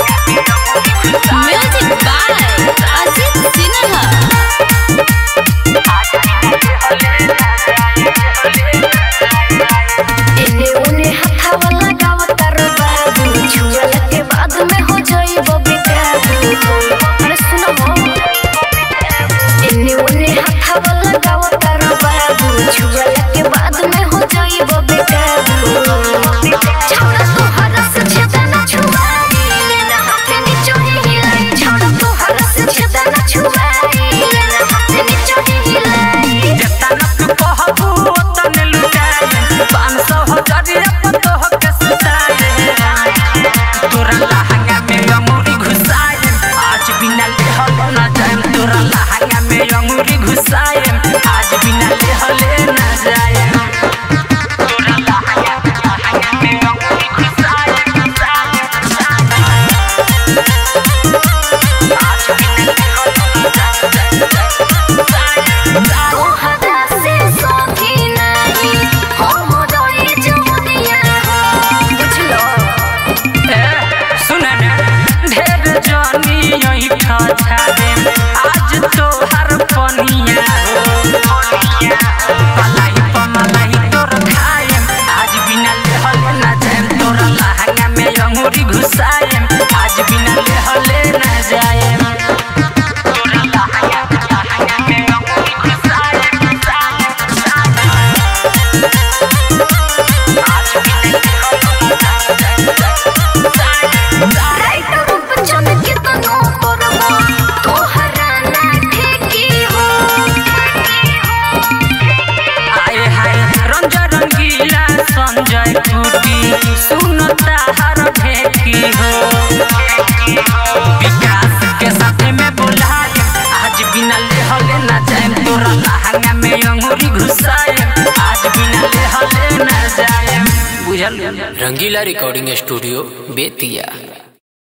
Music by Ajit Sinha. इन्हें उन्हें हथावा लगावत रे बाबू, छुअला के बाद में हो जाइबो बेकाबू। अरे सुनो हो, इन्हें उन्हें हथावा लगावत रे बाबू, छुअला के बाद में हो जाइबो बेकाबू। छोड़ा तो हरस छेदा ना छुआई, ना हाथे नीचो ही हिलाई। छोड़ा तो हरस छेदा ना छुआई, ना हाथे नीचो ही हिलाई। जतना तू कहबू ओतने लुटाई, 500 हजारिया पतो हो के सुताई। तोरा लहंगा में अंगूरी घुसाए, आज बिना लेहले ना जाए। तोरा लहंगा में अंगूरी घुसाए, आज बिना लेहले ना जाए। तोरा लहंगा में अंगूरी घुसाए, आज बिना लेहले ना जाए। तोहरा से सखी नहीं हमरो ये जवनिया हो, बुझलो। सुन ढेर जानी यही खा दे, आज तोहर पनिया हो। मलाई तोर खाए, आज बिना लेहले ना जाए। तोरा लहंगा में अंगूरी घुसाए, आज बिना लेहले ना जाए। तोरा लहंगा में अंगूरी घुसाए, आज बिना लेहले ना जाए। राइट रूप चल के तनो करबो, तोहरा ना ठेकी हो। आए हाय रंजा रंगीला संजय टूटी, सुनता हर ढेकी हो। विकास के साथ में बुलाए, आज बिना लेहले ना जाए। तोरा लहंगा में अंगूरी घुसाए, आज बिना लेहले ना जाए। बुझल रंगीला रिकॉर्डिंग स्टूडियो बेतिया।